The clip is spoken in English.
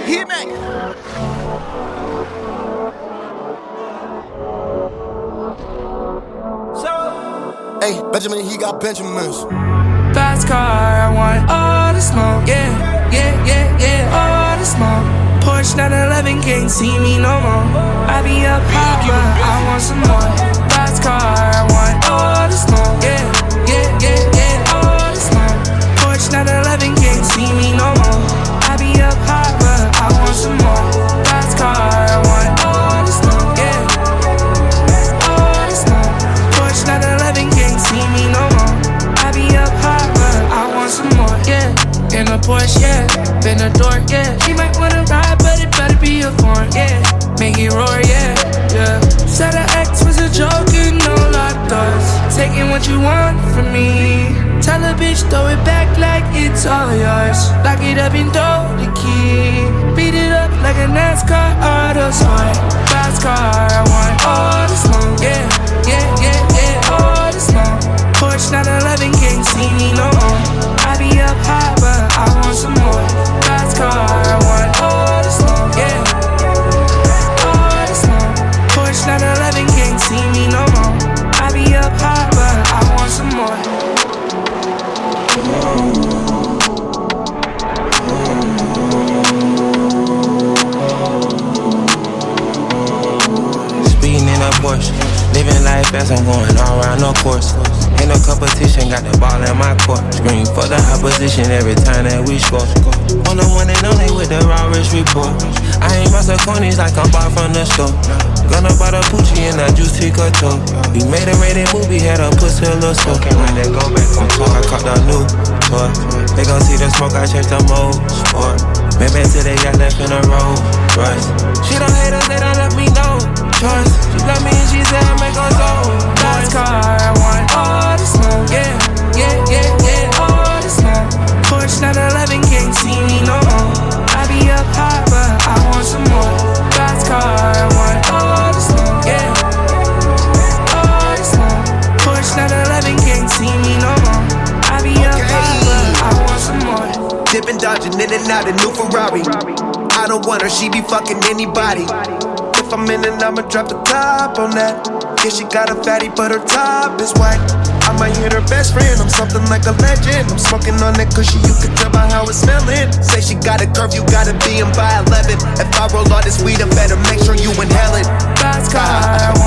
Hear me. Hey, Benjamin, he got Benjamins. Fast car, I want all the smoke, yeah, all the smoke. Porsche 911 can't see me no more. I be up high, but I want some more. Fast car, I want all the smoke, yeah, all the smoke. Porsche 911 can't see me no more. I be up high, but I want some more. Fast car, I want all the smoke, yeah, all the smoke. Porsche 911 can't see me no more. I be up high, but I want some more, yeah. In a Porsche, yeah, been a door, yeah. She might wanna ride, but it better be a foreign, yeah. Make it roar, yeah. Said her ex was a joke and no locked doors. Taking what you want from me. Tell a bitch, throw it back like it's all yours. Lock it up and throw the key. Beat it up like a NASCAR auto sport. Fast car, I want all the smoke, yeah, all the smoke. Porsche 911 can't see me no more. I be up high, but I want some more. Fast car, I want all the smoke, yeah, all the smoke. Porsche 911 can't see me no more. I be up high, but I want some more. Speeding in a Porsche, living life fast, I'm going all around the course. Ain't no competition, got the ball in my court. Scream for the opposition every time that we score. On the one and only with the raw rich report. I ain't muscle cornies like I'm bought from the store. Gonna buy the Poochie and that juicy couture. We made a rated movie, had a pussy a little so. Can't let that go back on tour. I caught the new toy. They gon' see the smoke, I changed the mode. Sport. Maybe till they got left in a row. Right. She don't hate us, they don't let me know. Choice. She love me and she said I make her so. Fast car, I want all the smoke, yeah, all the smoke. Porsche 911 can't see me no more. I be up high, but I want some more. Fast car, I want all the smoke, yeah, all the smoke. Porsche 911 can't see me no more. I be up high, but I want some more. Dipping, dodging in and out a new Ferrari. I don't want her, she be fucking anybody. If I'm in and I'ma drop the top on that. Yeah, she got a fatty, but her top is whack. I might hit her best friend, I'm something like a legend. I'm smoking on that cushy, you can tell by how it's smelling. Say she got a curve, you gotta be in by 11. If I roll all this weed, I better make sure you inhale it. Fast car, I